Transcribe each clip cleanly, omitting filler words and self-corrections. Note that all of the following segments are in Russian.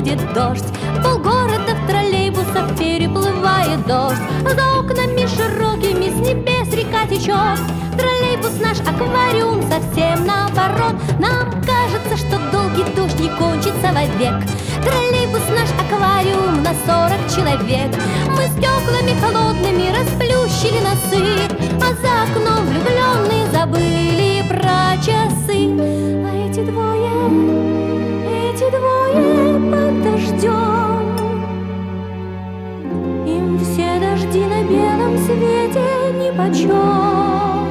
будет дождь. Полгорода в троллейбусах переплывает дождь. За окнами широкими с небес река течет. Троллейбус наш аквариум совсем наоборот. Нам кажется, что долгий дождь не кончится вовек. Троллейбус наш аквариум на 40 человек. Мы стеклами холодными расплющили носы, а за окном влюбленные забыли про часы. А эти двое под дождем, им все дожди на белом свете нипочем.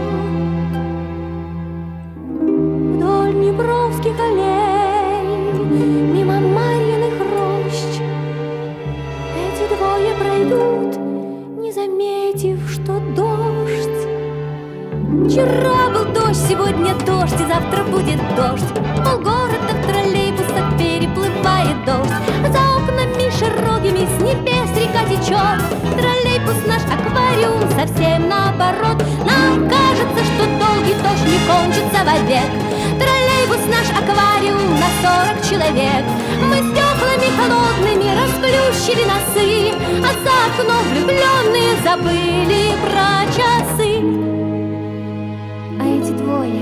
Вдоль днепровских аллей, мимо Марьиных рощ, эти двое пройдут, не заметив, что дождь. Вчера был дождь, сегодня дождь, и завтра будет дождь. Полгорода в троллейбусах переплывает дождь. За окнами широкими с небес река течет. Троллейбус наш аквариум совсем наоборот. Нам кажется, что долгий дождь не кончится вовек. Троллейбус наш аквариум на 40 человек. Мы стеклами холодными расплющили носы, а за окном влюбленные забыли про часы. А эти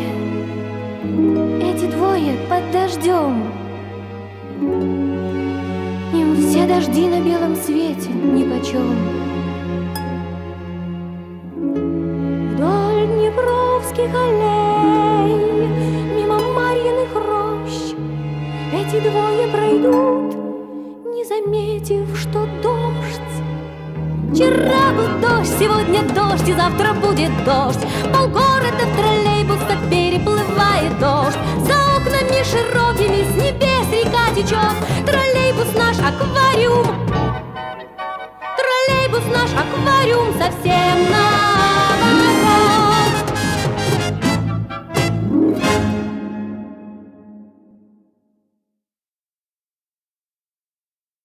двое под дождем, им все дожди на белом свете нипочем. Вдоль днепровских аллей, мимо Марьиных рощ, эти двое пройдут, не заметив, что дождь. Вчера был дождь, сегодня дождь, и завтра будет дождь. Полгорода в троллейбусах переплывает дождь. За окнами широкими с небес река течет. Троллейбус наш аквариум, троллейбус наш аквариум совсем на